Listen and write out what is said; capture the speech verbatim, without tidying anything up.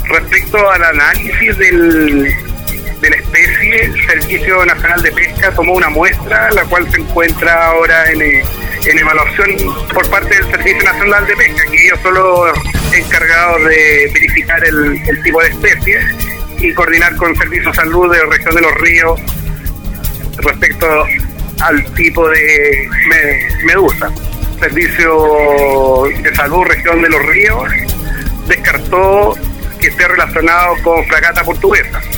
Respecto al análisis del, de la especie, el Servicio Nacional de Pesca tomó una muestra, la cual se encuentra ahora en, en evaluación por parte del Servicio Nacional de Pesca, que ellos son los encargados de verificar el, el tipo de especie y coordinar con Servicio de Salud de la región de Los Ríos respecto al tipo de me, medusa. Servicio de Salud región de Los Ríos descartó que esté relacionado con fragata portuguesa.